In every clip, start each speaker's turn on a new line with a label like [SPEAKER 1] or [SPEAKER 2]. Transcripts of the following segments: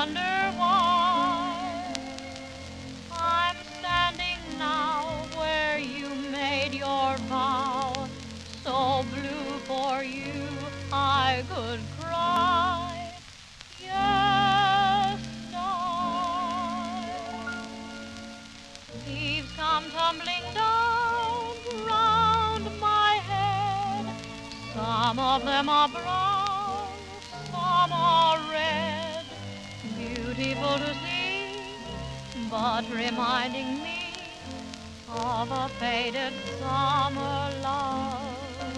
[SPEAKER 1] wonder why I'm standing now where you made your vow. So blue for you I could cry. Yes, I. Leaves come tumbling down round my head. Some of them are brown, some are red. Beautiful to see, but reminding me of a faded summer love.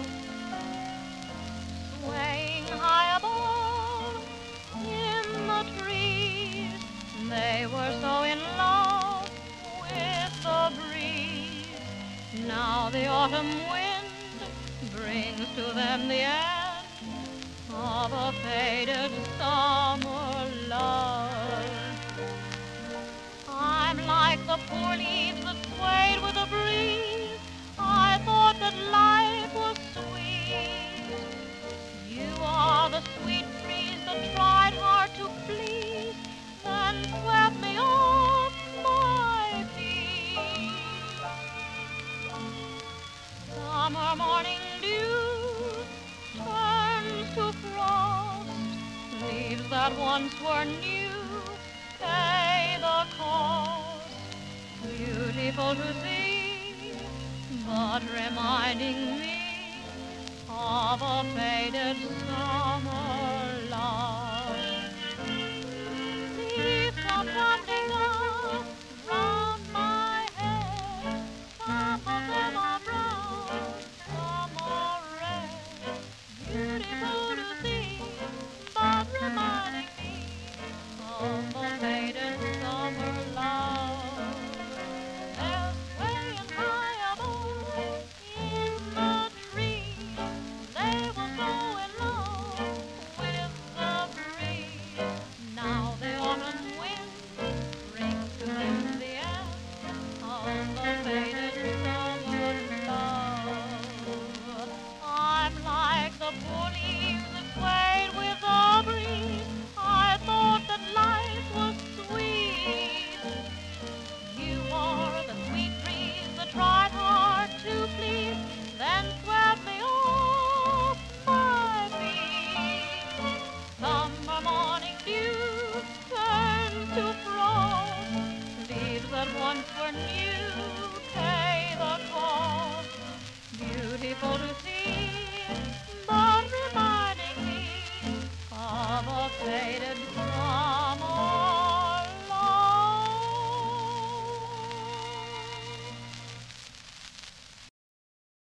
[SPEAKER 1] Swaying high above in the trees, they were so in love with the breeze. Now the autumn wind brings to them the end of a faded summer love. I'm like the poor leaves that swayed with the breeze. I thought that life was sweet. You are the sweet breeze that tried hard to please, then swept me off my feet. Summer morning dew turns to frost. Leaves that once were new pay the cost. Beautiful to see, but reminding me of a faded summer love. Leaves come tumbling down round my head. Some of them are brown, some are red. Beautiful to see, but reminding me of a faded summer love. They're swaying high above in the trees. They were so in love with the breeze. Now the autumn wind brings to them the end of the faded summer love. I'm like the poor leaves that swayed with the breeze. I thought that life was sweet. You are the sweet breeze that tried hard to please, then swept me off my feet. Summer morning dew turns to frost. Leaves that once were new pay the cost. Beautiful to